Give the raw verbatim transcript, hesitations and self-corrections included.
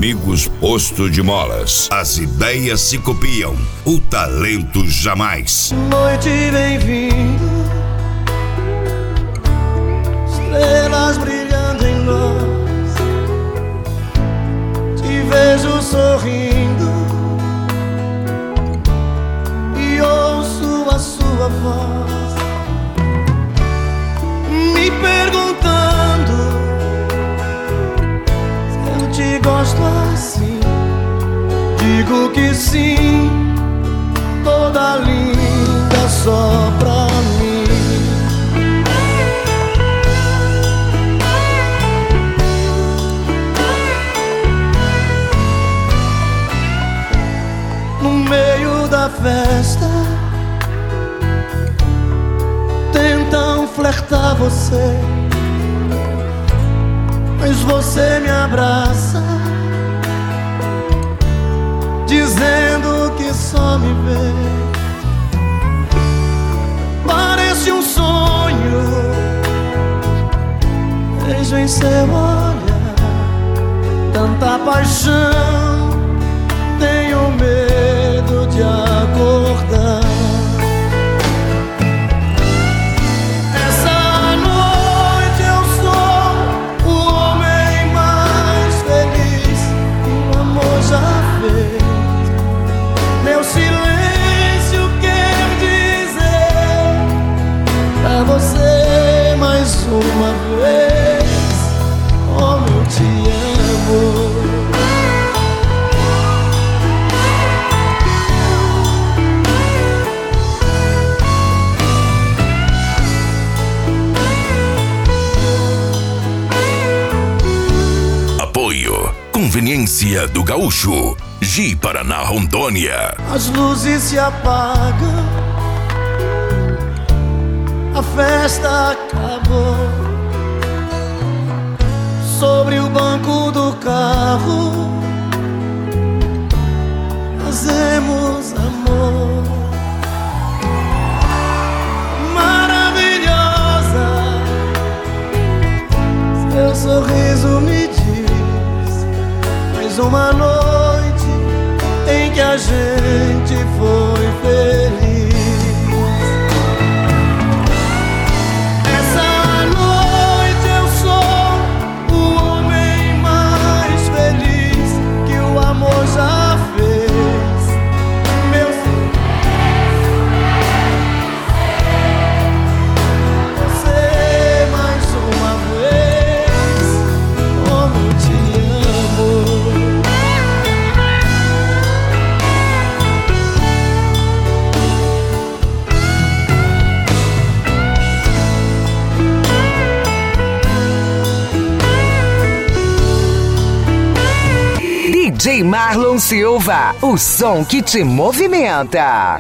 Amigos Posto de Molas. As ideias se copiam, o talento jamais. Noite bem-vindo, estrelas brilhando em nós. Te vejo sorrindo e ouço a sua voz, me perguntando se eu te gosto assim. Digo que sim, toda linda só pra mim. No meio da festa tentam flertar você, mas você me abraça, dizendo que só me vê. Parece um sonho, vejo em seu olhar tanta paixão, tenho medo de acordar. Essa noite eu sou o homem mais feliz que o amor já fez. Meu silêncio quer dizer pra você mais uma vez: como eu te amo. Apoio Conveniência do Gaúcho, Ji Paraná, Rondônia. As luzes se apagam, a festa acabou. Sobre o banco do carro fazemos amor. Maravilhosa, seu sorriso me diz mais uma noite em que a gente foi feliz. Essa noite eu sou o homem mais feliz que o amor já fez. Meu você mais uma vez, como eu te amo. D J Marlon Silva, o som que te movimenta.